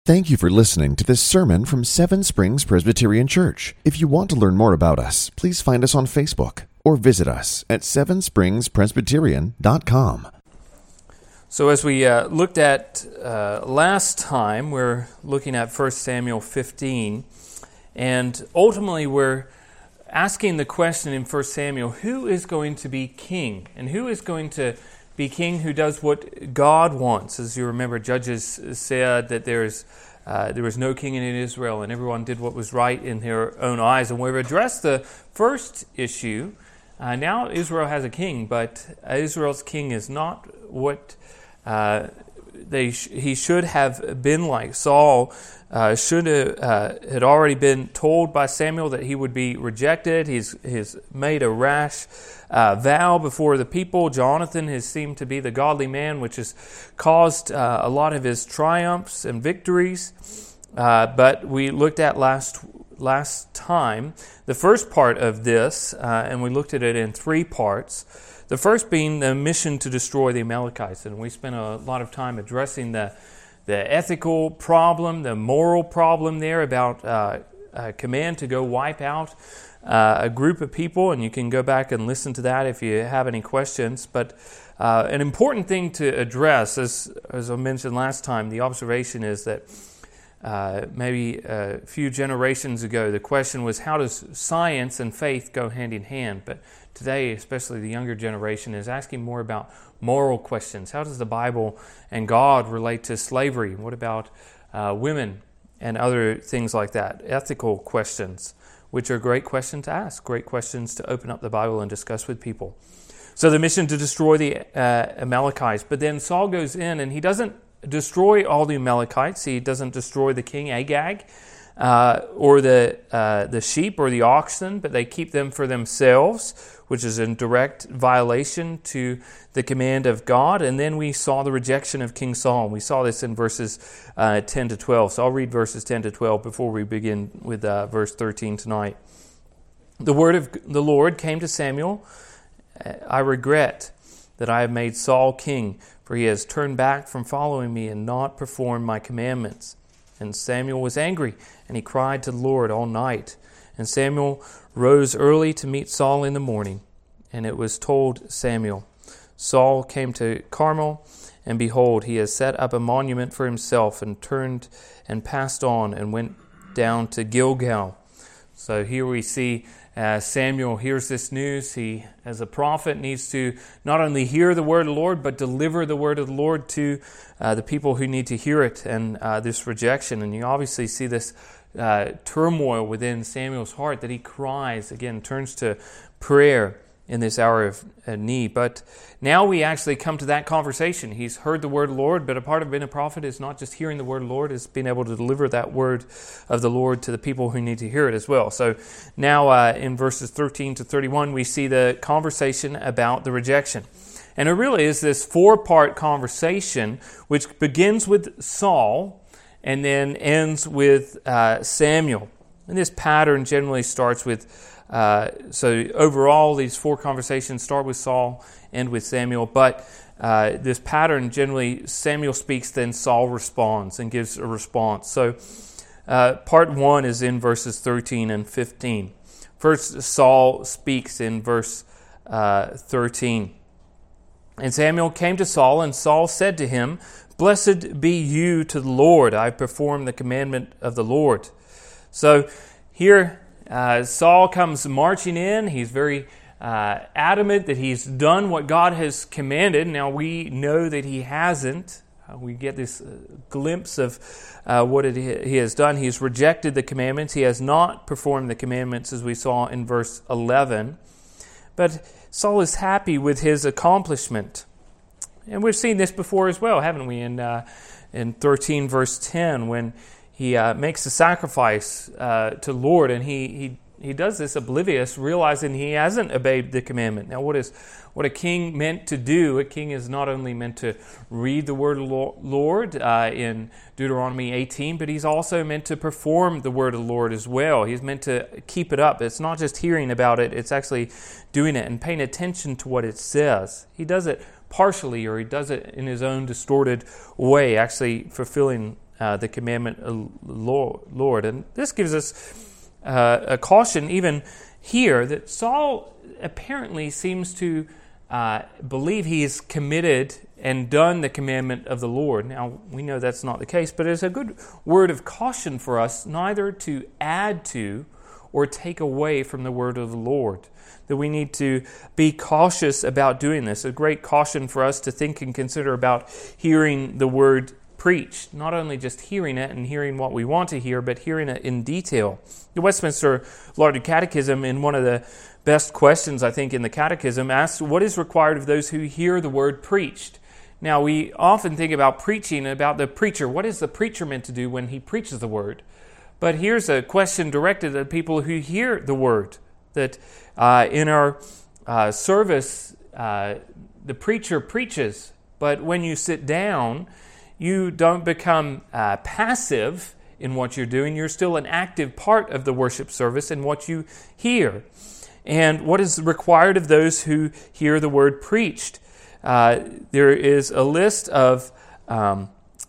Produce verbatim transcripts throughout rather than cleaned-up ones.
Thank you for listening to this sermon from Seven Springs Presbyterian Church. If you want to learn more about us, please find us on Facebook or visit us at seven springs presbyterian dot com. So as we uh, looked at uh, last time, we're looking at First Samuel fifteen, and ultimately we're asking the question in First Samuel, who is going to be king? And who is going to be king who does what God wants? As you remember, Judges said that there's uh, there was no king in Israel, and everyone did what was right in their own eyes. And we've addressed the first issue. Uh, now Israel has a king, but Israel's king is not what uh, they sh- he should have been like. Saul uh, should have uh, had already been told by Samuel that he would be rejected. He's he's made a rash Uh, vow before the people. Jonathan has seemed to be the godly man, which has caused uh, a lot of his triumphs and victories. Uh, but we looked at last last time the first part of this, uh, and we looked at it in three parts. The first being the mission to destroy the Amalekites, and we spent a lot of time addressing the the ethical problem, the moral problem there about uh, a command to go wipe out Uh, a group of people, and you can go back and listen to that if you have any questions. But uh, an important thing to address, as as I mentioned last time, the observation is that uh, maybe a few generations ago, the question was, how does science and faith go hand in hand? But today, especially the younger generation, is asking more about moral questions. How does the Bible and God relate to slavery? What about uh, women and other things like that? Ethical questions, which are great questions to ask, great questions to open up the Bible and discuss with people. So the mission to destroy the uh, Amalekites. But then Saul goes in and he doesn't destroy all the Amalekites. He doesn't destroy the king Agag uh, or the uh, the sheep or the oxen, but they keep them for themselves, which is in direct violation to the command of God. And then we saw the rejection of King Saul. We saw this in verses uh, ten to twelve. So I'll read verses ten to twelve before we begin with uh, verse thirteen tonight. The word of the Lord came to Samuel. I regret that I have made Saul king, for he has turned back from following me and not performed my commandments. And Samuel was angry, and he cried to the Lord all night. And Samuel rose early to meet Saul in the morning. And it was told Samuel, Saul came to Carmel, and behold, he has set up a monument for himself, and turned and passed on, and went down to Gilgal. So here we see uh, Samuel hears this news. He, as a prophet, needs to not only hear the word of the Lord, but deliver the word of the Lord to uh, the people who need to hear it, and uh, this rejection. And you obviously see this uh, turmoil within Samuel's heart, that he cries, again, turns to prayer in this hour of need. But now we actually come to that conversation. He's heard the word of the Lord, but a part of being a prophet is not just hearing the word of the Lord, it's being able to deliver that word of the Lord to the people who need to hear it as well. So now uh, in verses thirteen to thirty-one, we see the conversation about the rejection. And it really is this four-part conversation, which begins with Saul and then ends with uh, Samuel. And this pattern generally starts with Uh, so overall, these four conversations start with Saul, end with Samuel. But uh, this pattern, generally, Samuel speaks, then Saul responds and gives a response. So uh, part one is in verses thirteen and fifteen. First, Saul speaks in verse uh, thirteen. And Samuel came to Saul, and Saul said to him, Blessed be you to the Lord. I perform the commandment of the Lord. So here, Uh, Saul comes marching in. He's very uh, adamant that he's done what God has commanded. Now we know that he hasn't. Uh, we get this uh, glimpse of uh, what it, he has done. He's rejected the commandments. He has not performed the commandments, as we saw in verse eleven. But Saul is happy with his accomplishment. And we've seen this before as well, haven't we? In, uh, in thirteen verse ten, when He uh, makes a sacrifice uh, to Lord, and he, he he does this oblivious, realizing he hasn't obeyed the commandment. Now, what is what a king meant to do? A king is not only meant to read the word of the Lord uh, in Deuteronomy eighteen, but he's also meant to perform the word of the Lord as well. He's meant to keep it up. It's not just hearing about it, it's actually doing it and paying attention to what it says. He does it partially, or he does it in his own distorted way, actually fulfilling uh, the commandment of the Lord. And this gives us uh, a caution even here that Saul apparently seems to uh, believe he is committed and done the commandment of the Lord. Now, we know that's not the case, but it's a good word of caution for us neither to add to or take away from the word of the Lord. That we need to be cautious about doing this. A great caution for us to think and consider about hearing the word preached. Not only just hearing it and hearing what we want to hear, but hearing it in detail. The Westminster Larger Catechism, in one of the best questions, I think, in the Catechism, asks, what is required of those who hear the word preached? Now, we often think about preaching, about the preacher. What is the preacher meant to do when he preaches the word? But here's a question directed at people who hear the word. That uh, in our uh, service, uh, the preacher preaches, but when you sit down, you don't become uh, passive in what you're doing. You're still an active part of the worship service in what you hear. And what is required of those who hear the word preached? Uh, there is a list of um,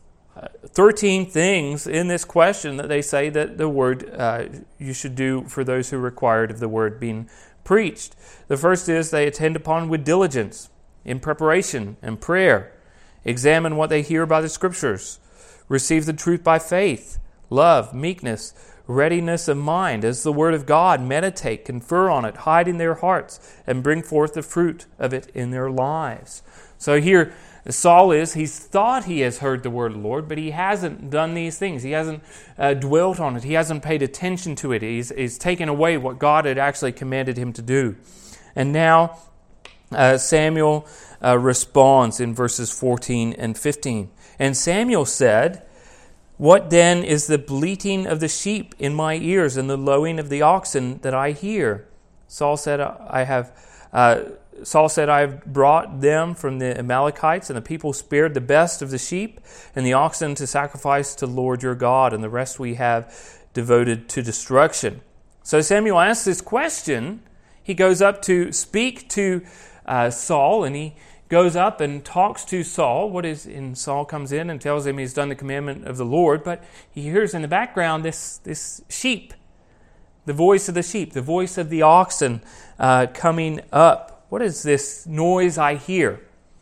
thirteen things in this question that they say that the word uh, you should do for those who are required of the word being preached. The first is they attend upon with diligence, in preparation and prayer, examine what they hear by the Scriptures, receive the truth by faith, love, meekness, readiness of mind, as the word of God, meditate, confer on it, hide in their hearts, and bring forth the fruit of it in their lives. So here Saul is, he's thought he has heard the word of the Lord, but he hasn't done these things. He hasn't uh, dwelt on it. He hasn't paid attention to it. He's, he's taken away what God had actually commanded him to do. And now uh, Samuel uh, responds in verses fourteen and fifteen. And Samuel said, what then is the bleating of the sheep in my ears and the lowing of the oxen that I hear? Saul said, I have... Uh, Saul said, I have brought them from the Amalekites, and the people spared the best of the sheep and the oxen to sacrifice to the Lord your God, and the rest we have devoted to destruction. So Samuel asks this question. He goes up to speak to uh, Saul, and he goes up and talks to Saul. What is, and Saul comes in and tells him he's done the commandment of the Lord, but he hears in the background this, this sheep, the voice of the sheep, the voice of the oxen uh, coming up. What is this noise I hear?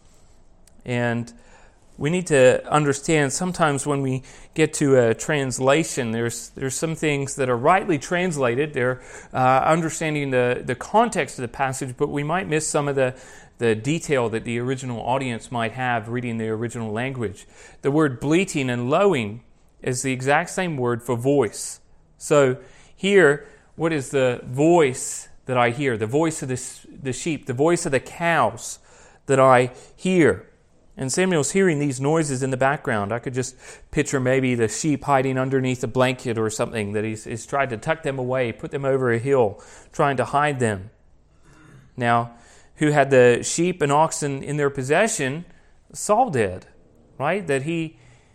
And we need to understand sometimes when we get to a translation, there's there's some things that are rightly translated. They're uh, understanding the, the context of the passage, but we might miss some of the, the detail that the original audience might have reading the original language. The word bleating and lowing is the exact same word for voice. So here, what is the voice that I hear? The voice of the, the sheep, the voice of the cows that I hear. And Samuel's hearing these noises in the background. I could just picture maybe the sheep hiding underneath a blanket or something, that he's, he's tried to tuck them away, put them over a hill, trying to hide them. Now, who had the sheep and oxen in their possession? Saul did, right? That he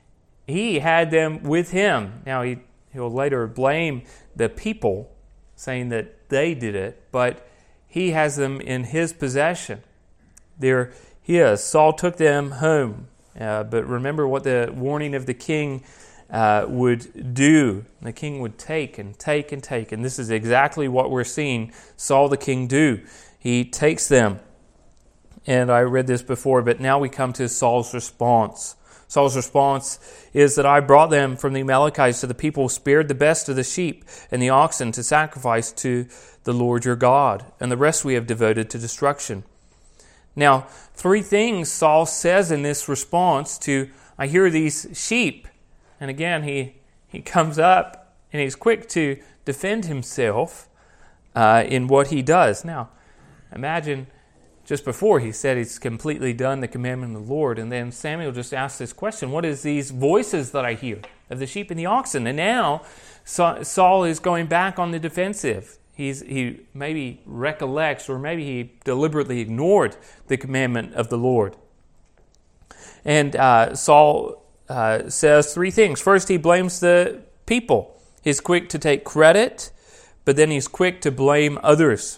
he had them with him. Now, he, he'll later blame the people, saying that they did it, but he has them in his possession. There he is. Saul took them home. Uh, but remember what the warning of the king uh, would do. The king would take and take and take. And this is exactly what we're seeing Saul the king do. He takes them. And I read this before, but now we come to Saul's response. Saul's response is that I brought them from the Amalekites, so the people spared the best of the sheep and the oxen to sacrifice to the Lord your God, and the rest we have devoted to destruction. Now, three things Saul says in this response to, I hear these sheep. And again, he, he comes up and he's quick to defend himself uh, in what he does. Now, imagine just before he said he's completely done the commandment of the Lord, and then Samuel just asked this question, what is these voices that I hear of the sheep and the oxen? And now Saul is going back on the defensive. He's, he maybe recollects, or maybe he deliberately ignored the commandment of the Lord. And uh, Saul uh, says three things. First, he blames the people. He's quick to take credit, but then he's quick to blame others.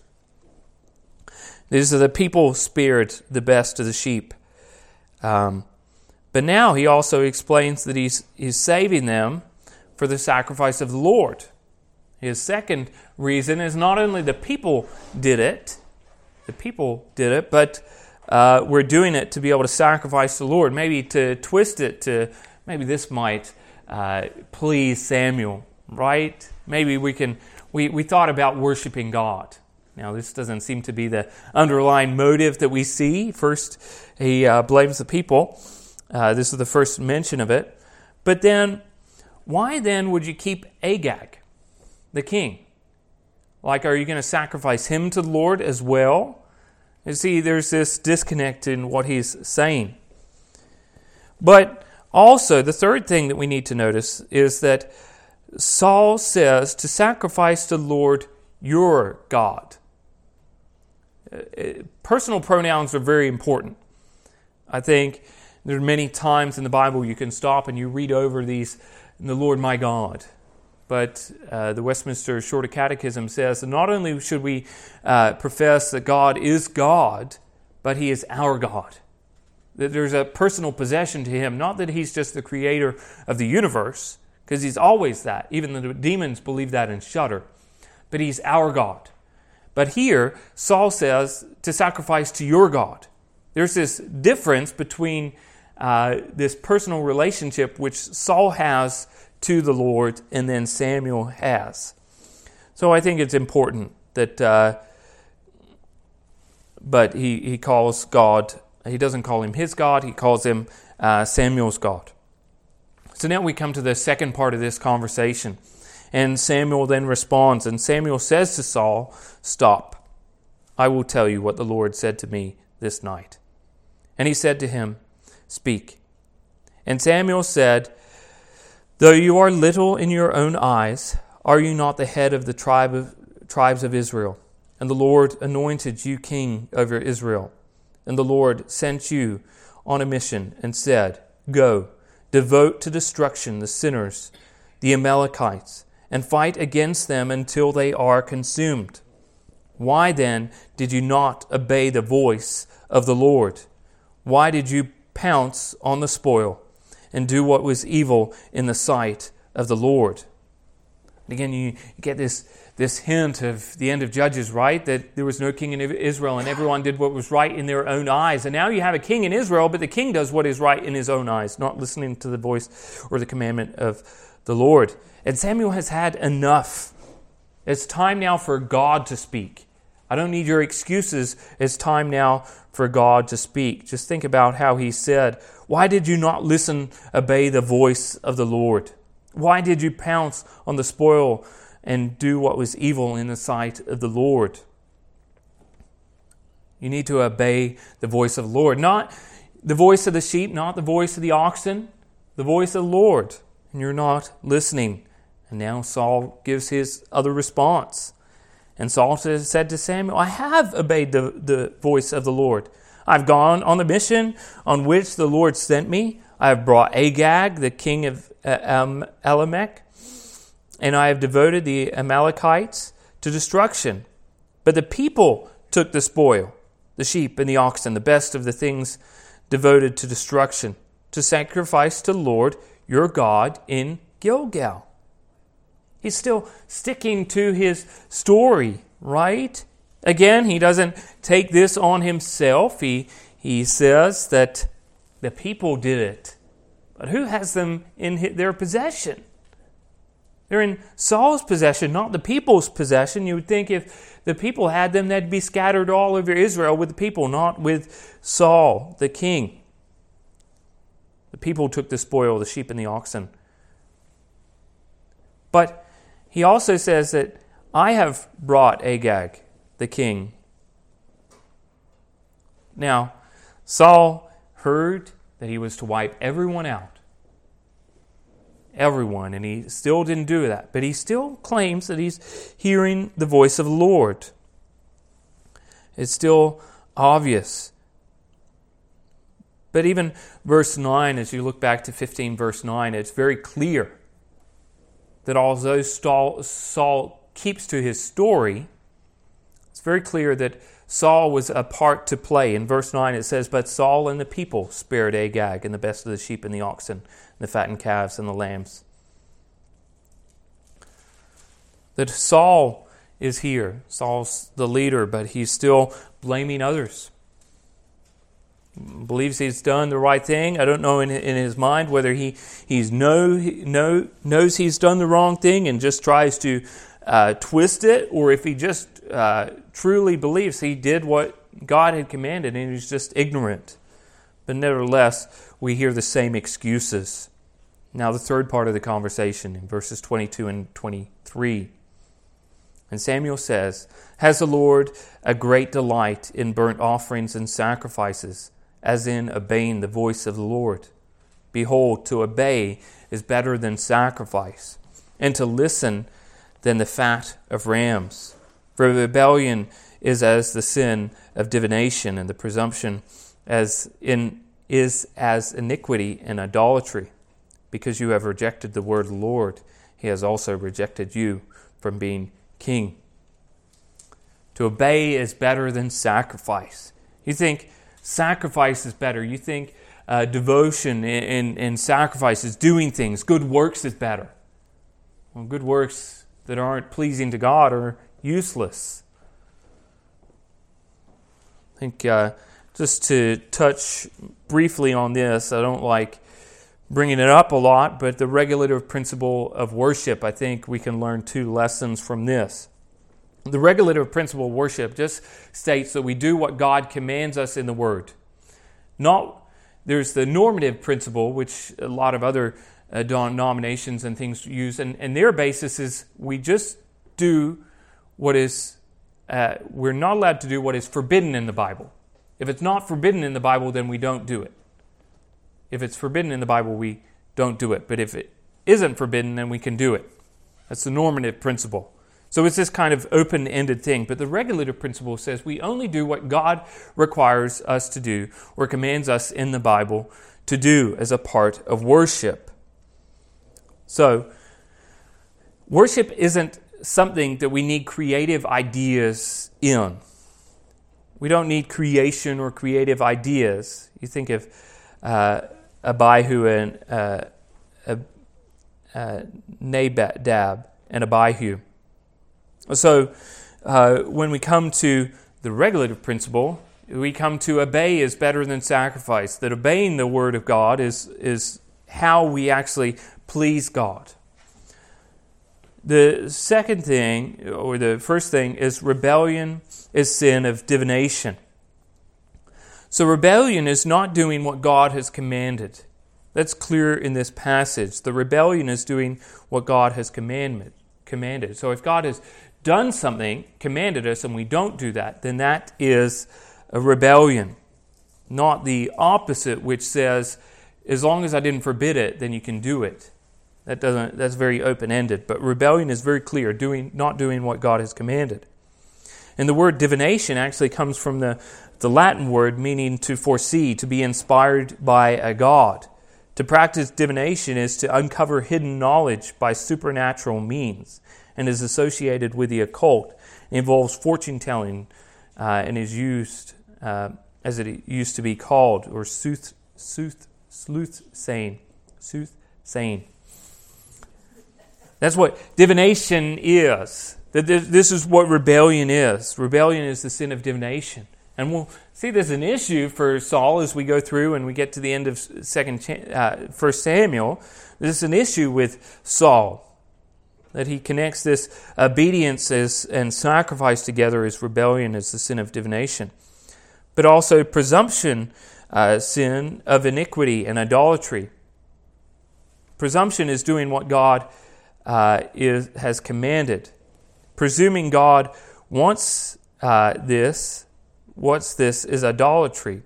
These are the people spared the best of the sheep. Um, But now he also explains that he's, he's saving them for the sacrifice of the Lord. His second reason is not only the people did it, the people did it, but uh, we're doing it to be able to sacrifice the Lord. Maybe to twist it to, maybe this might uh, please Samuel, right? Maybe we can, we, we thought about worshiping God. Now, this doesn't seem to be the underlying motive that we see. First, he uh, blames the people. Uh, this is the first mention of it. But then, why then would you keep Agag, the king? Like, are you going to sacrifice him to the Lord as well? You see, there's this disconnect in what he's saying. But also, the third thing that we need to notice is that Saul says to sacrifice to the Lord your God. Uh, personal pronouns are very important. I think there are many times in the Bible you can stop and you read over these, the Lord my God. But uh, the Westminster Shorter Catechism says that not only should we uh, profess that God is God, but He is our God. That there's a personal possession to Him, not that He's just the creator of the universe, because He's always that. Even the demons believe that and shudder. But He's our God. But here, Saul says to sacrifice to your God. There's this difference between uh, this personal relationship which Saul has to the Lord and then Samuel has. So I think it's important that, uh, but he, he calls God, he doesn't call him his God, he calls him uh, Samuel's God. So now we come to the second part of this conversation. And Samuel then responds, and Samuel says to Saul, "Stop, I will tell you what the Lord said to me this night." And he said to him, "Speak." And Samuel said, "Though you are little in your own eyes, are you not the head of the tribe of, tribes of Israel? And the Lord anointed you king over Israel. And the Lord sent you on a mission and said, 'Go, devote to destruction the sinners, the Amalekites, and fight against them until they are consumed.' Why then did you not obey the voice of the Lord? Why did you pounce on the spoil and do what was evil in the sight of the Lord?" And again, you get this, this hint of the end of Judges, right? That there was no king in Israel and everyone did what was right in their own eyes. And now you have a king in Israel, but the king does what is right in his own eyes, not listening to the voice or the commandment of the Lord. And Samuel has had enough. It's time now for God to speak. I don't need your excuses. It's time now for God to speak. Just think about how he said, "Why did you not listen, obey the voice of the Lord? Why did you pounce on the spoil and do what was evil in the sight of the Lord?" You need to obey the voice of the Lord. Not the voice of the sheep, not the voice of the oxen, the voice of the Lord. And you're not listening. And now Saul gives his other response. And Saul said to Samuel, "I have obeyed the, the voice of the Lord. I've gone on the mission on which the Lord sent me. I have brought Agag, the king of um, Amalek, and I have devoted the Amalekites to destruction. But the people took the spoil, the sheep and the oxen, the best of the things devoted to destruction, to sacrifice to the Lord your God in Gilgal." He's still sticking to his story, right? Again, he doesn't take this on himself. He, he says that the people did it. But who has them in their possession? They're in Saul's possession, not the people's possession. You would think if the people had them, they'd be scattered all over Israel with the people, not with Saul, the king. The people took the spoil, the sheep and the oxen. But he also says that I have brought Agag, the king. Now, Saul heard that he was to wipe everyone out. Everyone. And he still didn't do that. But he still claims that he's hearing the voice of the Lord. It's still obvious. But even verse nine, as you look back to fifteen verse nine, it's very clear that although Saul keeps to his story, it's very clear that Saul was a part to play. In verse nine it says, "But Saul and the people spared Agag and the best of the sheep and the oxen, and the fattened calves and the lambs." That Saul is here. Saul's the leader, but he's still blaming others. Believes he's done the right thing. I don't know in, in his mind whether he he's know, know, knows he's done the wrong thing and just tries to uh, twist it, or if he just uh, truly believes he did what God had commanded and he's just ignorant. But nevertheless, we hear the same excuses. Now the third part of the conversation in verses twenty-two and twenty-three. And Samuel says, "Has the Lord a great delight in burnt offerings and sacrifices, as in obeying the voice of the Lord? Behold, to obey is better than sacrifice, and to listen than the fat of rams. For rebellion is as the sin of divination, and the presumption as in is as iniquity and idolatry. Because you have rejected the word of the Lord, he has also rejected you from being king." To obey is better than sacrifice. You think sacrifice is better. You think uh, devotion and, and sacrifice is doing things. Good works is better. Well, good works that aren't pleasing to God are useless. I think uh, just to touch briefly on this, I don't like bringing it up a lot, but the regulative principle of worship, I think we can learn two lessons from this. The regulative principle of worship just states that we do what God commands us in the Word. Not there's the normative principle, which a lot of other uh, denominations and things use, and, and their basis is we just do what is, uh, we're not allowed to do what is forbidden in the Bible. If it's not forbidden in the Bible, then we don't do it. If it's forbidden in the Bible, we don't do it. But if it isn't forbidden, then we can do it. That's the normative principle. So it's this kind of open-ended thing. But the regulative principle says we only do what God requires us to do or commands us in the Bible to do as a part of worship. So worship isn't something that we need creative ideas in. We don't need creation or creative ideas. You think of uh, Abihu and uh, uh, Nadab and Abihu. So uh, when we come to the regulative principle, we come to obey is better than sacrifice. That obeying the Word of God is, is how we actually please God. The second thing, or the first thing, is rebellion is sin of divination. So rebellion is not doing what God has commanded. That's clear in this passage. The rebellion is doing what God has commanded. commanded. So if God has done something, commanded us, and we don't do that, then that is a rebellion. Not the opposite, which says, as long as I didn't forbid it, then you can do it. That doesn't. That's very open-ended. But rebellion is very clear, doing not doing what God has commanded. And the word divination actually comes from the, the Latin word meaning to foresee, to be inspired by a god. To practice divination is to uncover hidden knowledge by supernatural means and is associated with the occult. It involves fortune-telling uh, and is used, uh, as it used to be called, or sooth, sooth, sleuth-saying. Sooth-saying. That's what divination is. This is what rebellion is. Rebellion is the sin of divination. And we'll see there's an issue for Saul as we go through and we get to the end of Second, uh, First Samuel. There's an issue with Saul, that he connects this obedience as, and sacrifice together as rebellion as the sin of divination. But also presumption, uh, sin of iniquity and idolatry. Presumption is doing what God uh, is, has commanded. Presuming God wants uh, this, what's this, is idolatry.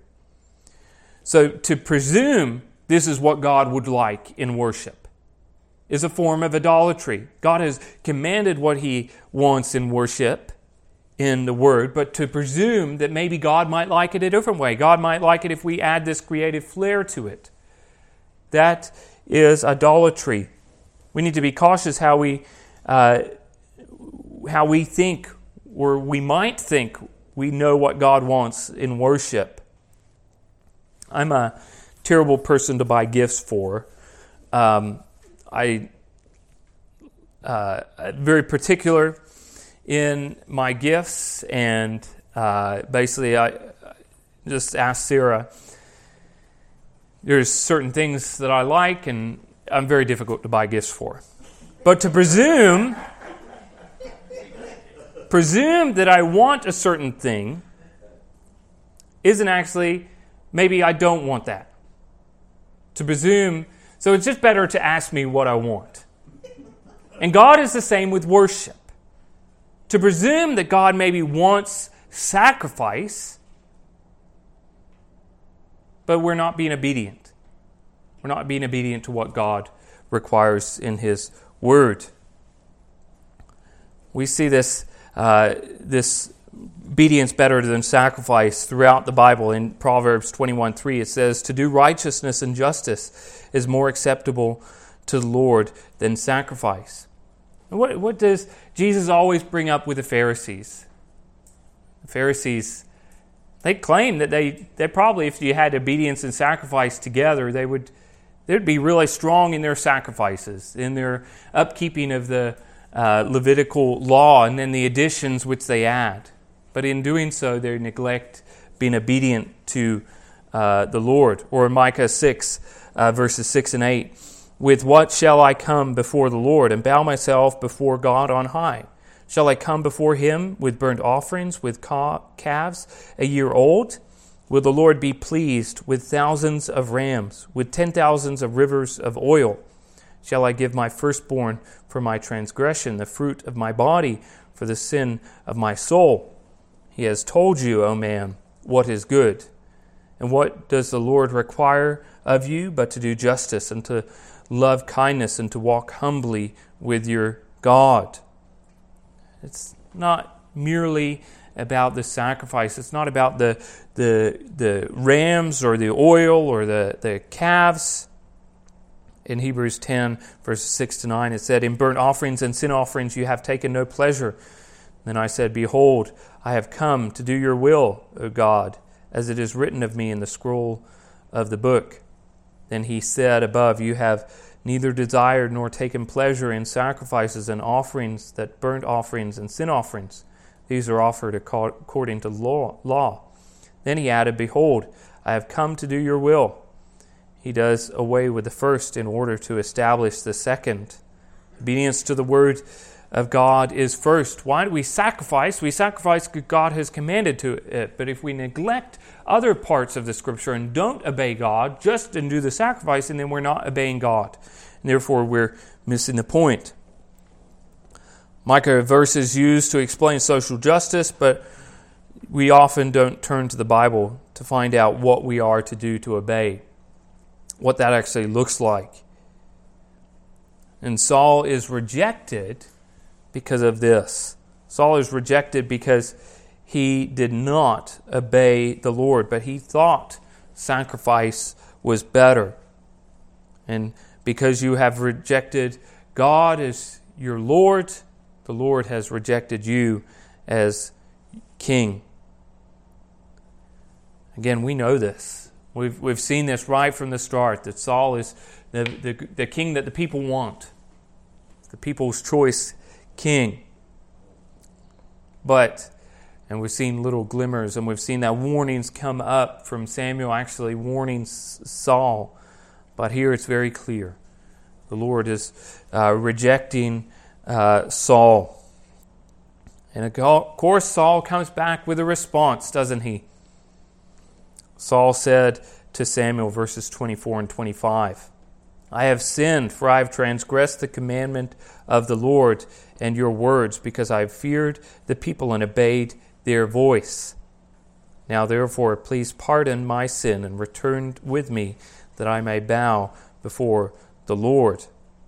So to presume this is what God would like in worship is a form of idolatry. God has commanded what He wants in worship in the Word, but to presume that maybe God might like it a different way. God might like it if we add this creative flair to it. That is idolatry. We need to be cautious how we uh, how we think, or we might think We know what God wants in worship. I'm a terrible person to buy gifts for. Um, I uh, very particular in my gifts, and uh, basically I just asked Sarah. There's certain things that I like, and I'm very difficult to buy gifts for. But to presume, presume that I want a certain thing isn't actually, maybe I don't want that. To presume, so it's just better to ask me what I want. And God is the same with worship. To presume that God maybe wants sacrifice, but we're not being obedient. We're not being obedient to what God requires in His Word. We see this uh, this obedience better than sacrifice throughout the Bible. In Proverbs twenty-one three, it says, "To do righteousness and justice is more acceptable to the Lord than sacrifice." And what, what does Jesus always bring up with the Pharisees? The Pharisees, they claim that they, they probably, if you had obedience and sacrifice together, they would they'd be really strong in their sacrifices, in their upkeeping of the uh, Levitical law, and then the additions which they add. But in doing so, they neglect being obedient to uh, the Lord. Or in Micah six, uh, verses six and eight, "With what shall I come before the Lord and bow myself before God on high? Shall I come before Him with burnt offerings, with calves a year old? Will the Lord be pleased with thousands of rams, with ten thousands of rivers of oil? Shall I give my firstborn for my transgression, the fruit of my body for the sin of my soul? He has told you, O man, what is good. And what does the Lord require of you but to do justice and to love kindness and to walk humbly with your God?" It's not merely about the sacrifice. It's not about the the the rams or the oil or the, the calves. In Hebrews ten, verses six to nine, it said, "In burnt offerings and sin offerings you have taken no pleasure. Then I said, Behold, I have come to do your will, O God, as it is written of me in the scroll of the book. Then he said above, You have neither desired nor taken pleasure in sacrifices and offerings, that burnt offerings and sin offerings. These are offered according to law. Then he added, Behold, I have come to do your will." He does away with the first in order to establish the second. Obedience to the word of God is first. Why do we sacrifice? We sacrifice because God has commanded to it. But if we neglect other parts of the Scripture and don't obey God, just and do the sacrificing, then we're not obeying God. And therefore, we're missing the point. Micah verses used to explain social justice, but we often don't turn to the Bible to find out what we are to do to obey, what that actually looks like. And Saul is rejected because of this. Saul is rejected because he did not obey the Lord, but he thought sacrifice was better. And because you have rejected God as your Lord, the Lord has rejected you as king. Again, we know this. We've we've seen this right from the start, that Saul is the, the, the king that the people want, the people's choice king. But, and we've seen little glimmers, and we've seen that warnings come up from Samuel actually warning Saul. But here it's very clear. The Lord is uh, rejecting uh, Saul. And of course, Saul comes back with a response, doesn't he? Saul said to Samuel, verses twenty-four and twenty-five, I have sinned, for I have transgressed the commandment of the Lord and your words, because I have feared the people and obeyed their voice. Now therefore, please pardon my sin and return with me, that I may bow before the Lord.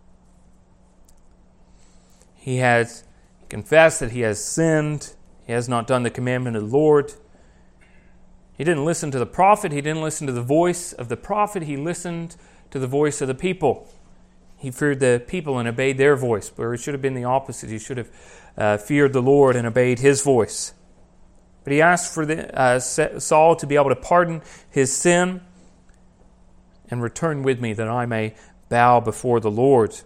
He has confessed that he has sinned. He has not done the commandment of the Lord. He didn't listen to the prophet. He didn't listen to the voice of the prophet. He listened to the voice of the people. He feared the people and obeyed their voice, but it should have been the opposite. He should have uh, feared the Lord and obeyed his voice. But he asked for the, uh, Saul to be able to pardon his sin and return with me that I may bow before the Lord.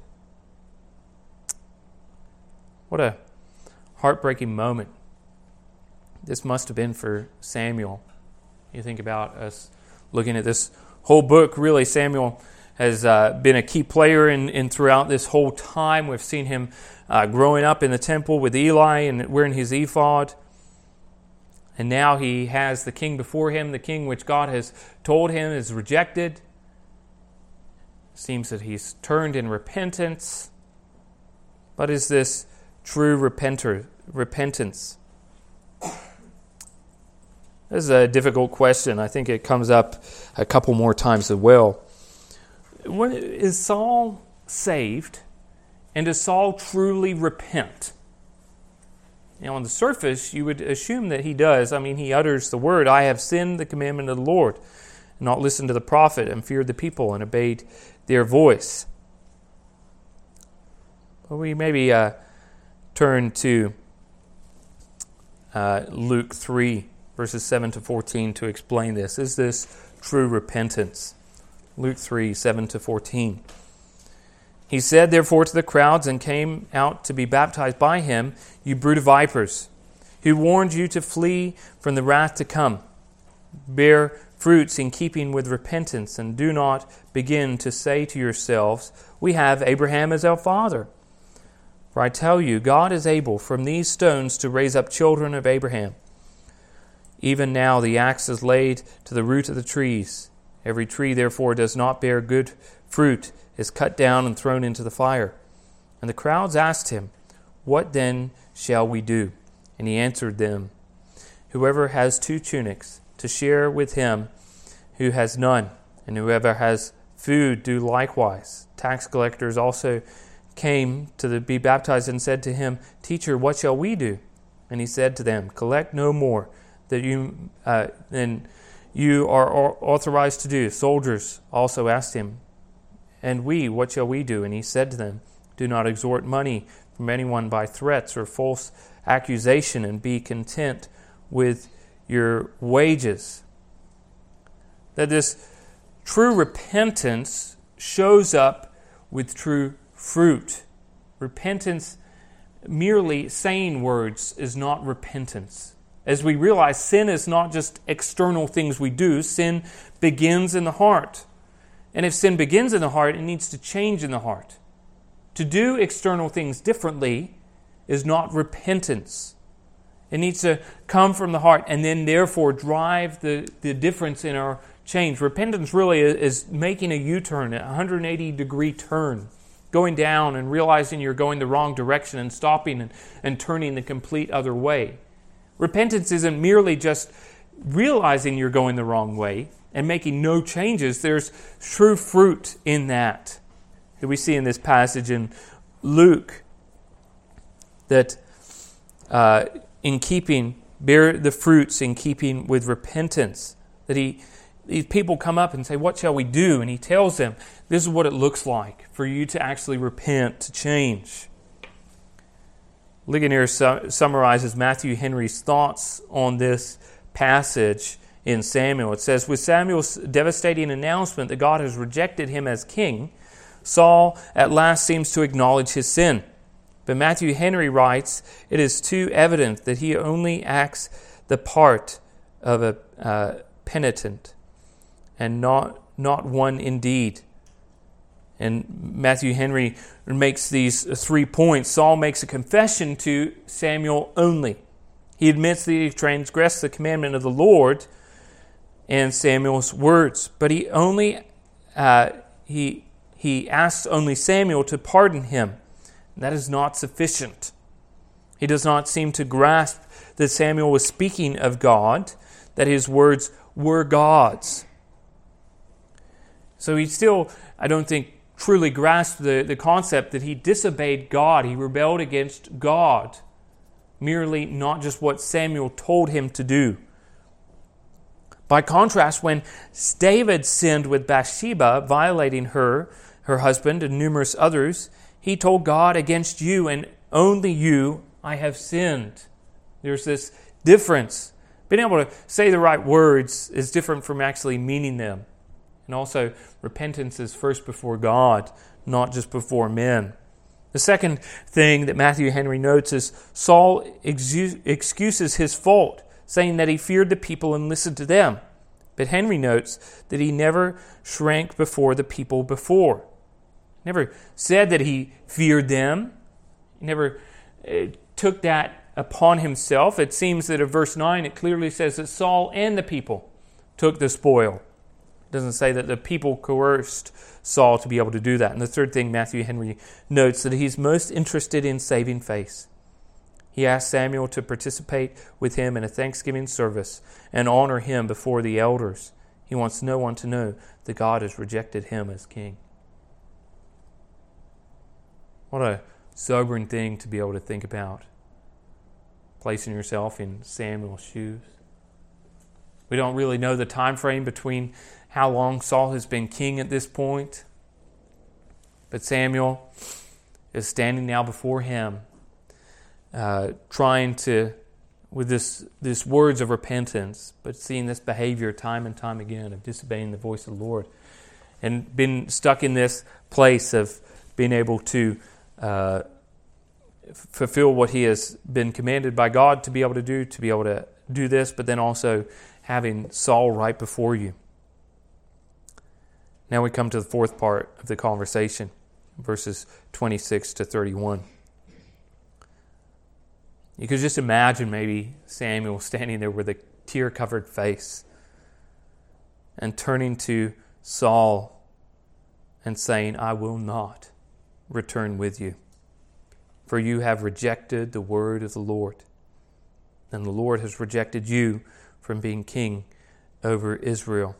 What a heartbreaking moment this must have been for Samuel. You think about us looking at this whole book. Really, Samuel has uh, been a key player in, in throughout this whole time. We've seen him uh, growing up in the temple with Eli and wearing his ephod. And now he has the king before him, the king which God has told him is rejected. It seems that he's turned in repentance. But is this true repenter, repentance? This is a difficult question. I think it comes up a couple more times as well. When, is Saul saved, and does Saul truly repent? Now, on the surface, you would assume that he does. I mean, he utters the word, I have sinned the commandment of the Lord, and not listened to the prophet, and feared the people, and obeyed their voice. But we maybe uh, turn to uh, Luke three, verses seven to fourteen to explain this. Is this true repentance? Luke three, seven to fourteen. He said, therefore, to the crowds, and came out to be baptized by him, you brood of vipers, who warned you to flee from the wrath to come. Bear fruits in keeping with repentance, and do not begin to say to yourselves, we have Abraham as our father. For I tell you, God is able from these stones to raise up children of Abraham. Even now the axe is laid to the root of the trees. Every tree, therefore, does not bear good fruit, is cut down and thrown into the fire. And the crowds asked him, what then shall we do? And he answered them, whoever has two tunics, to share with him who has none, and whoever has food, do likewise. Tax collectors also came to the, be baptized and said to him, Teacher, what shall we do? And he said to them, collect no more that you uh, than you are authorized to do. Soldiers also asked him, and we, what shall we do? And he said to them, do not extort money from anyone by threats or false accusation, and be content with your wages. That this true repentance shows up with true fruit. Repentance, merely saying words, is not repentance. As we realize, sin is not just external things we do. Sin begins in the heart. And if sin begins in the heart, it needs to change in the heart. To do external things differently is not repentance. It needs to come from the heart and then therefore drive the, the difference in our change. Repentance really is making a U-turn, a one hundred eighty degree turn, going down and realizing you're going the wrong direction and stopping and, and turning the complete other way. Repentance isn't merely just realizing you're going the wrong way and making no changes. There's true fruit in that that we see in this passage in Luke, that uh, in keeping, bear the fruits in keeping with repentance. That he, these people come up and say, what shall we do? And he tells them, this is what it looks like for you to actually repent, to change. Ligonier su- summarizes Matthew Henry's thoughts on this passage in Samuel. It says, with Samuel's devastating announcement that God has rejected him as king, Saul at last seems to acknowledge his sin. But Matthew Henry writes, it is too evident that he only acts the part of a uh, penitent and not, not one indeed. And Matthew Henry makes these three points. Saul makes a confession to Samuel only. He admits that he transgressed the commandment of the Lord and Samuel's words. But he only uh, he he asks only Samuel to pardon him. That is not sufficient. He does not seem to grasp that Samuel was speaking of God, that his words were God's. So he still, I don't think, truly grasped the, the concept that he disobeyed God. He rebelled against God, merely not just what Samuel told him to do. By contrast, when David sinned with Bathsheba, violating her, her husband, and numerous others, he told God, against you and only you I have sinned. There's this difference Being able to say the right words is different from actually meaning them. And also, repentance is first before God, not just before men. The second thing that Matthew Henry notes is Saul exu- excuses his fault, saying that he feared the people and listened to them. But Henry notes that he never shrank before the people before. He never said that he feared them. He never uh, took that upon himself. It seems that in verse nine it clearly says that Saul and the people took the spoil. It doesn't say that the people coerced Saul to be able to do that. And the third thing, Matthew Henry notes that he's most interested in saving face. He asked Samuel to participate with him in a Thanksgiving service and honor him before the elders. He wants no one to know that God has rejected him as king. What a sobering thing to be able to think about, placing yourself in Samuel's shoes. We don't really know the time frame between how long Saul has been king at this point. But Samuel is standing now before him, uh, trying to, with this, this words of repentance, but seeing this behavior time and time again of disobeying the voice of the Lord. And been stuck in this place of being able to uh, fulfill what he has been commanded by God to be able to do, to be able to do this, but then also having Saul right before you. Now we come to the fourth part of the conversation, verses twenty-six to thirty-one. You could just imagine maybe Samuel standing there with a tear-covered face and turning to Saul and saying, "I will not return with you, for you have rejected the word of the Lord, and the Lord has rejected you from being king over Israel."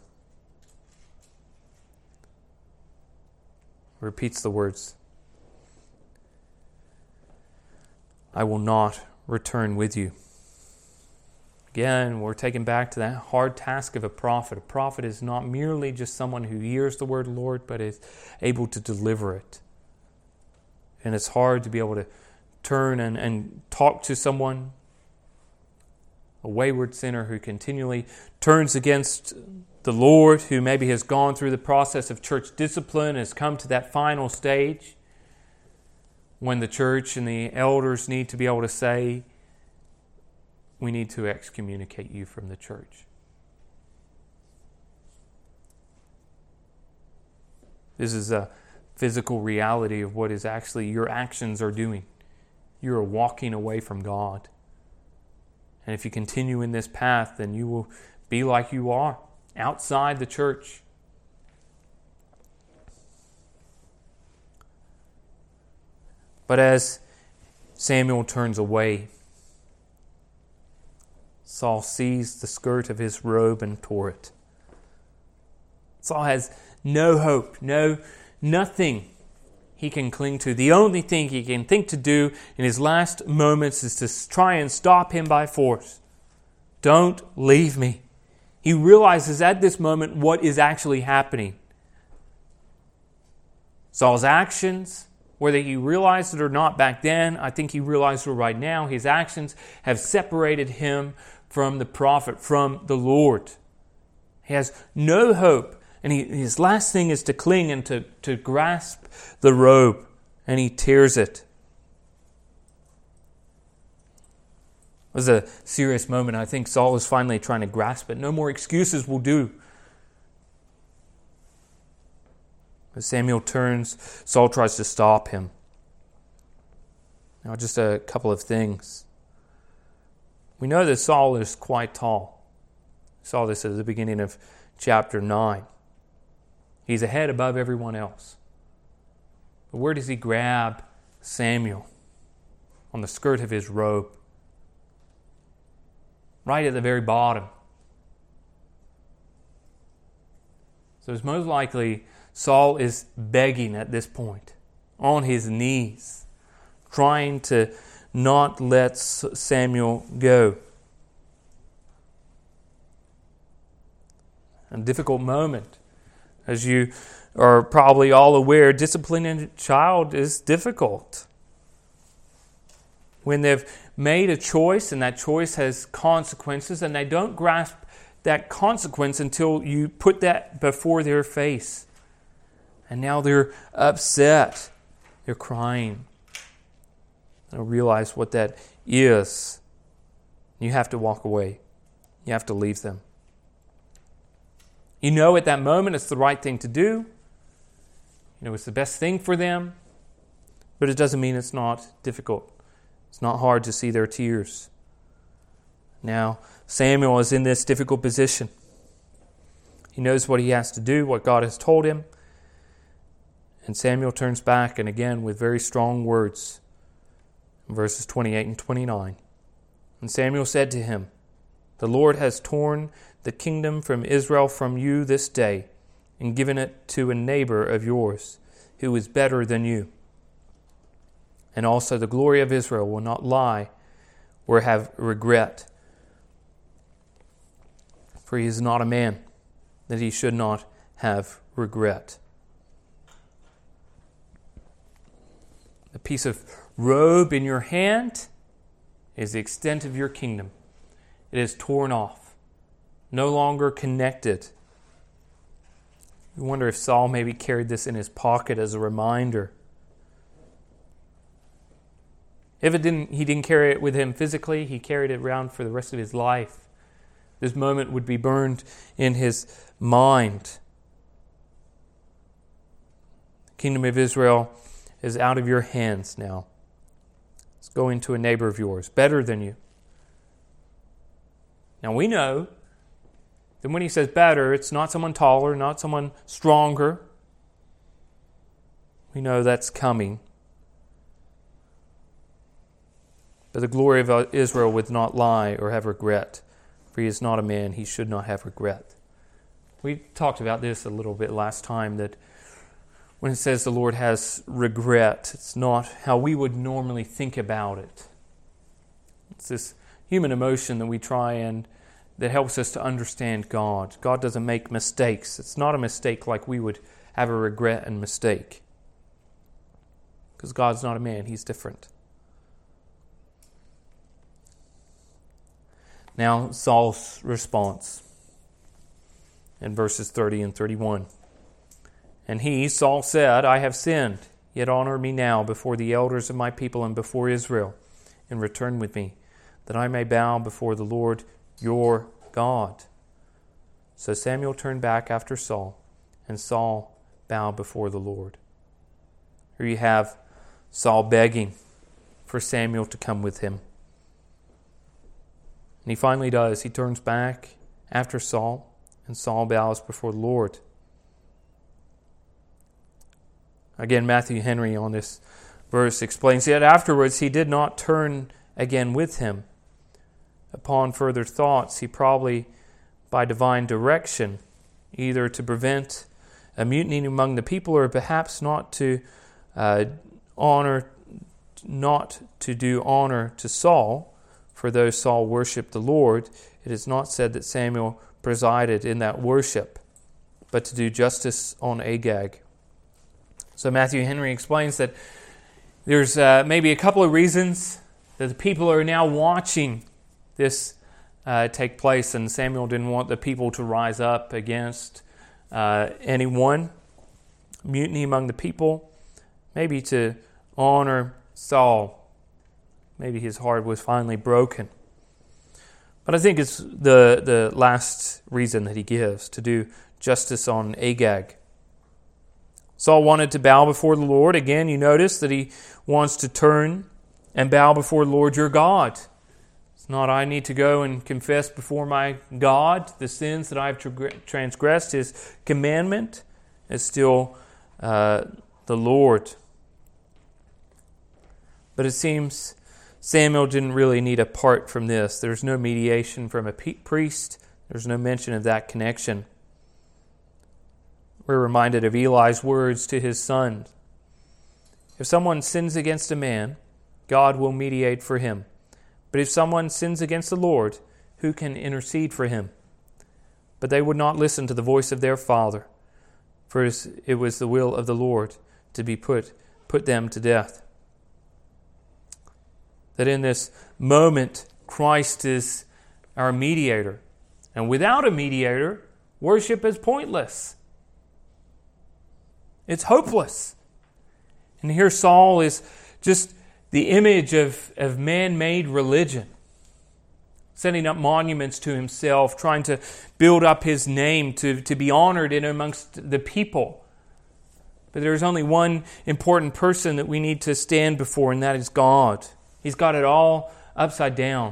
Repeats the words, "I will not return with you." Again, we're taken back to that hard task of a prophet. A prophet is not merely just someone who hears the word of the Lord, but is able to deliver it. And it's hard to be able to turn and, and talk to someone, a wayward sinner who continually turns against the Lord, who maybe has gone through the process of church discipline, has come to that final stage when the church and the elders need to be able to say, "We need to excommunicate you from the church." This is a physical reality of what is actually your actions are doing. You are walking away from God. And if you continue in this path, then you will be like you are, outside the church. But as Samuel turns away, Saul seized the skirt of his robe and tore it. Saul has no hope, no nothing he can cling to. The only thing he can think to do in his last moments is to try and stop him by force. "Don't leave me." He realizes at this moment what is actually happening. Saul's actions, whether he realized it or not back then, I think he realized it right now, his actions have separated him from the prophet, from the Lord. He has no hope. And he, his last thing is to cling and to, to grasp the robe. And he tears it. It was a serious moment. I think Saul is finally trying to grasp it. No more excuses will do. As Samuel turns, Saul tries to stop him. Now, just a couple of things. We know that Saul is quite tall. We saw this at the beginning of chapter nine. He's a head above everyone else. But where does he grab Samuel? On the skirt of his robe. Right at the very bottom. So it's most likely Saul is begging at this point, on his knees, trying to not let Samuel go. A difficult moment. As you are probably all aware, disciplining a child is difficult. when they've made a choice and that choice has consequences and they don't grasp that consequence until you put that before their face. And now they're upset. They're crying. They don't realize what that is. You have to walk away. You have to leave them. You know at that moment it's the right thing to do. You know it's the best thing for them. But it doesn't mean it's not difficult. It's not hard to see their tears. Now, Samuel is in this difficult position. He knows what he has to do, what God has told him. And Samuel turns back, and again with very strong words. In verses twenty-eight and twenty-nine. And Samuel said to him, "The Lord has torn the kingdom from Israel from you this day, and given it to a neighbor of yours, who is better than you. And also the glory of Israel will not lie or have regret. For he is not a man, that he should not have regret." The piece of robe in your hand is the extent of your kingdom. It is torn off, no longer connected. We wonder if Saul maybe carried this in his pocket as a reminder. If it didn't, he didn't carry it with him physically, he carried it around for the rest of his life. This moment would be burned in his mind. The kingdom of Israel is out of your hands now. It's going to a neighbor of yours, better than you. Now we know that when he says better, it's not someone taller, not someone stronger. We know that's coming. But the glory of Israel would not lie or have regret, for he is not a man, he should not have regret. We talked about this a little bit last time, that when it says the Lord has regret, it's not how we would normally think about it. It's this human emotion that we try and that helps us to understand God. God doesn't make mistakes. It's not a mistake like we would have a regret and mistake. Because God's not a man, he's different. Now Saul's response in verses thirty and thirty-one. And he, Saul, said, "I have sinned, yet honor me now before the elders of my people and before Israel, and return with me, that I may bow before the Lord your God." So Samuel turned back after Saul, and Saul bowed before the Lord. Here you have Saul begging for Samuel to come with him. And he finally does. He turns back after Saul, and Saul bows before the Lord. Again, Matthew Henry on this verse explains, "Yet afterwards he did not turn again with him. Upon further thoughts, he probably, by divine direction, either to prevent a mutiny among the people or perhaps not to uh, honor, not to do honor to Saul, for though Saul worshipped the Lord, it is not said that Samuel presided in that worship, but to do justice on Agag." So Matthew Henry explains that there's uh, maybe a couple of reasons that the people are now watching this uh, take place, and Samuel didn't want the people to rise up against uh, anyone. Mutiny among the people, maybe to honor Saul. Maybe his heart was finally broken. But I think it's the, the last reason that he gives, to do justice on Agag. Saul wanted to bow before the Lord. Again, you notice that he wants to turn and bow before the Lord your God. It's not, I need to go and confess before my God the sins that I've transgressed. His commandment is still uh, the Lord. But it seems Samuel didn't really need a part from this. There's no mediation from a priest. There's no mention of that connection. We're reminded of Eli's words to his son. If someone sins against a man, God will mediate for him. But if someone sins against the Lord, who can intercede for him? But they would not listen to the voice of their father, for it was the will of the Lord to be put, put them to death. that in this moment, Christ is our mediator. And without a mediator, worship is pointless. It's hopeless. And here Saul is just the image of, of man-made religion, setting up monuments to himself, trying to build up his name to, to be honored in amongst the people. But there's only one important person that we need to stand before, and that is God. He's got it all upside down.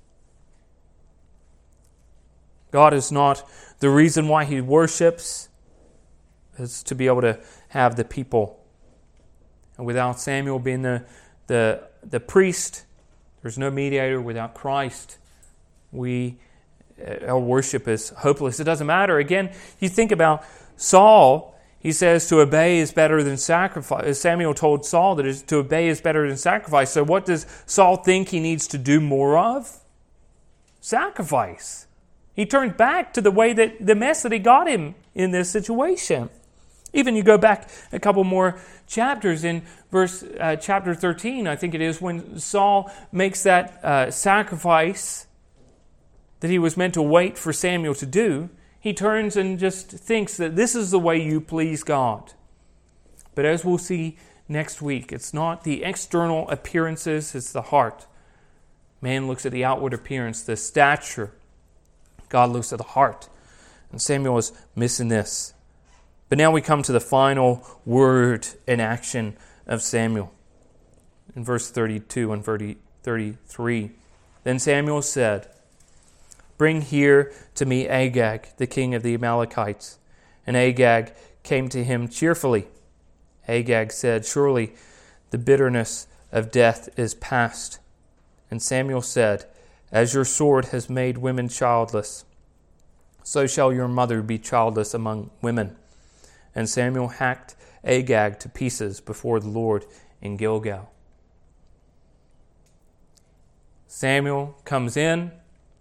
God is not the reason why he worships. It's to be able to have the people. And without Samuel being the, the, the priest, there's no mediator. Without Christ, we our worship is hopeless. It doesn't matter. Again, you think about Saul. He says to obey is better than sacrifice. Samuel told Saul that to obey is better than sacrifice. So what does Saul think he needs to do more of? Sacrifice. He turned back to the way that the mess that he got him in this situation. Even you go back a couple more chapters in verse uh, chapter thirteen, I think it is, when Saul makes that uh, sacrifice that he was meant to wait for Samuel to do. He turns and just thinks that this is the way you please God. But as we'll see next week, it's not the external appearances, it's the heart. Man looks at the outward appearance, the stature. God looks at the heart. And Samuel is missing this. But now we come to the final word and action of Samuel. In verse thirty-two and thirty-three. Then Samuel said, "Bring here to me Agag, the king of the Amalekites." And Agag came to him cheerfully. Agag said, "Surely the bitterness of death is past." And Samuel said, "As your sword has made women childless, so shall your mother be childless among women." And Samuel hacked Agag to pieces before the Lord in Gilgal. Samuel comes in.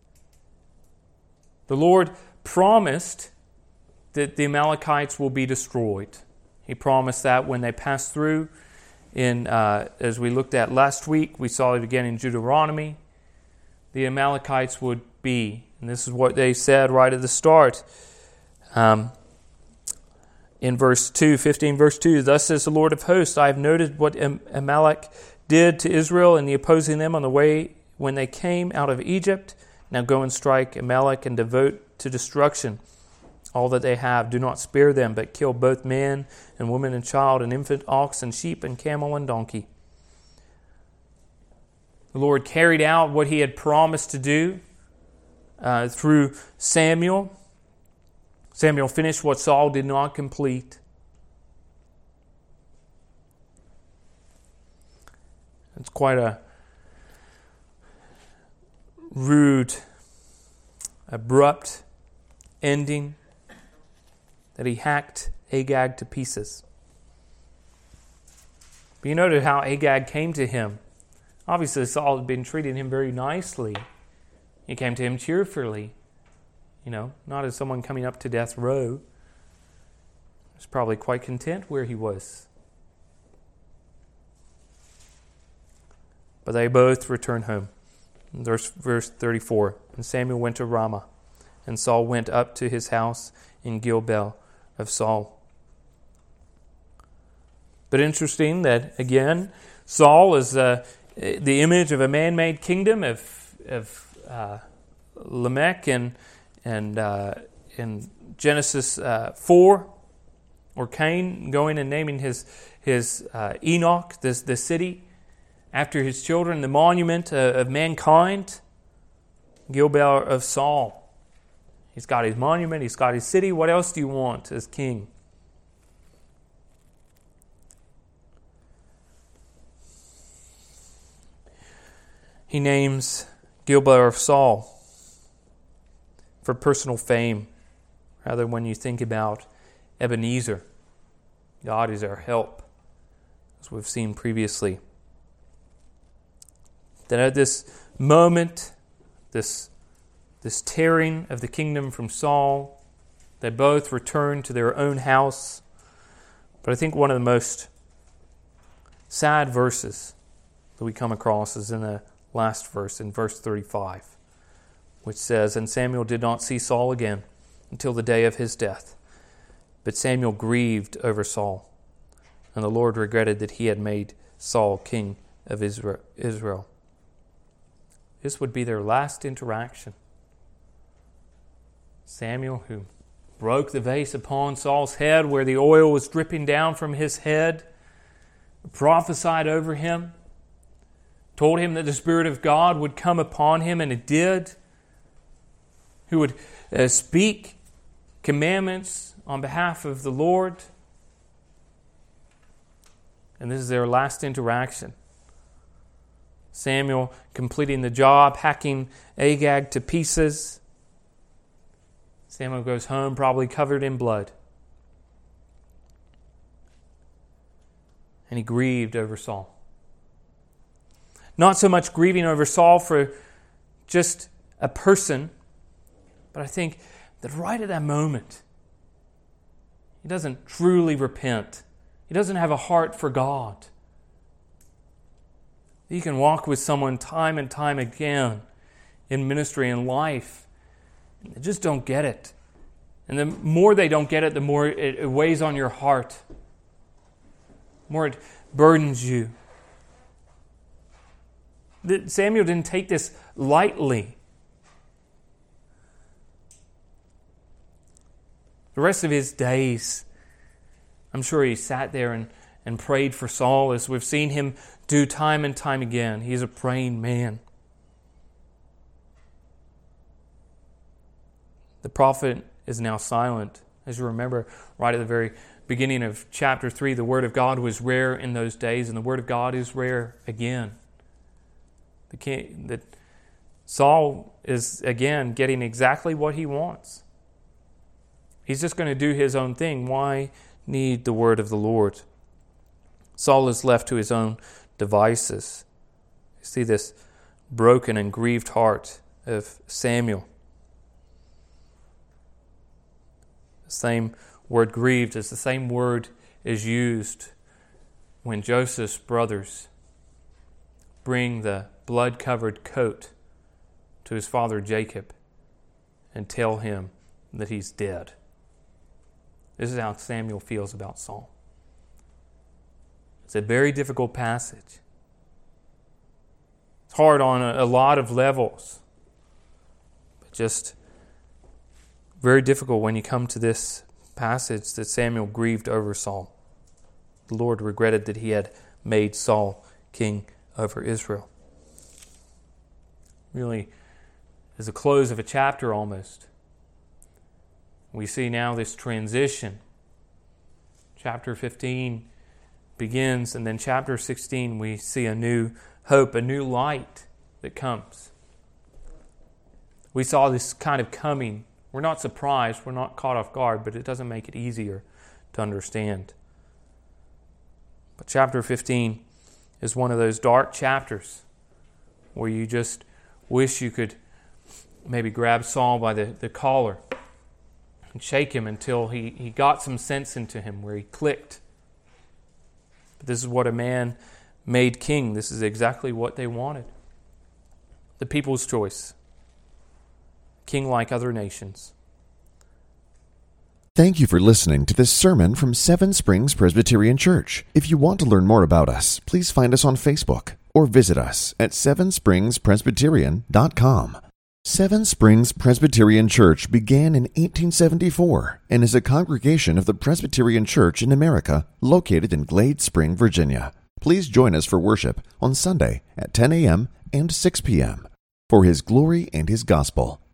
The Lord promised that the Amalekites will be destroyed. He promised that when they passed through. In uh, as we looked at last week, we saw it again in Deuteronomy. The Amalekites would be, and this is what they said right at the start. Um, in verse two, fifteen, verse two, "Thus says the Lord of hosts, I have noted what Amalek did to Israel in the opposing them on the way when they came out of Egypt. Now go and strike Amalek and devote to destruction all that they have. Do not spare them, but kill both man and woman and child and infant, ox and sheep and camel and donkey." The Lord carried out what he had promised to do uh, through Samuel. Samuel finished what Saul did not complete. It's quite a rude, abrupt ending that he hacked Agag to pieces. But you noted how Agag came to him. Obviously, Saul had been treating him very nicely. He came to him cheerfully, you know, not as someone coming up to death row. He was probably quite content where he was. But they both returned home. Verse, verse thirty-four, "And Samuel went to Ramah, and Saul went up to his house in Gilgal of Saul." But interesting that, again, Saul is uh, the image of a man-made kingdom of, of uh, Lamech and, and uh, in Genesis uh, four, or Cain going and naming his, his uh, Enoch, this, the city, after his children, the monument uh, of mankind, Gilgal of Saul. He's got his monument, he's got his city. What else do you want as king? He names Gilgal of Saul for personal fame, rather when you think about Ebenezer. God is our help, as we've seen previously. That at this moment, this, this tearing of the kingdom from Saul, they both return to their own house. But I think one of the most sad verses that we come across is in the last verse, in verse thirty-five, which says, "And Samuel did not see Saul again until the day of his death. But Samuel grieved over Saul, and the Lord regretted that he had made Saul king of Israel." This would be their last interaction. Samuel, who broke the vase upon Saul's head where the oil was dripping down from his head, prophesied over him, told him that the Spirit of God would come upon him, and it did, who would uh, speak commandments on behalf of the Lord. And this is their last interaction. Samuel completing the job, hacking Agag to pieces. Samuel goes home probably covered in blood. And he grieved over Saul. Not so much grieving over Saul for just a person, but I think that right at that moment, he doesn't truly repent. He doesn't have a heart for God. You can walk with someone time and time again in ministry and life, and they just don't get it. And the more they don't get it, the more it, it weighs on your heart. The more it burdens you. Samuel didn't take this lightly. The rest of his days, I'm sure he sat there and, and prayed for Saul, as we've seen him do time and time again. He's a praying man. The prophet is now silent. As you remember, right at the very beginning of chapter three, the Word of God was rare in those days, and the Word of God is rare again. The king, that Saul is, again, getting exactly what he wants. He's just going to do his own thing. Why need the word of the Lord? Saul is left to his own devices. You see this broken and grieved heart of Samuel. The same word grieved is the same word is used when Joseph's brothers bring the blood-covered coat to his father Jacob and tell him that he's dead. This is how Samuel feels about Saul. It's a very difficult passage. It's hard on a, a lot of levels, but just very difficult when you come to this passage that Samuel grieved over Saul. The Lord regretted that he had made Saul king over Israel. Really is a close of a chapter almost. We see now this transition. Chapter fifteen begins, and then chapter sixteen we see a new hope, a new light that comes. We saw this kind of coming. We're not surprised, we're not caught off guard, but it doesn't make it easier to understand. But chapter fifteen is one of those dark chapters where you just wish you could maybe grab Saul by the, the collar and shake him until he, he got some sense into him, where he clicked. But this is what a man made king. This is exactly what they wanted. The people's choice. King like other nations. Thank you for listening to this sermon from Seven Springs Presbyterian Church. If you want to learn more about us, please find us on Facebook or visit us at seven springs presbyterian dot com. Seven Springs Presbyterian Church began in eighteen seventy-four and is a congregation of the Presbyterian Church in America located in Glade Spring, Virginia. Please join us for worship on Sunday at ten a.m. and six p.m. for His glory and His gospel.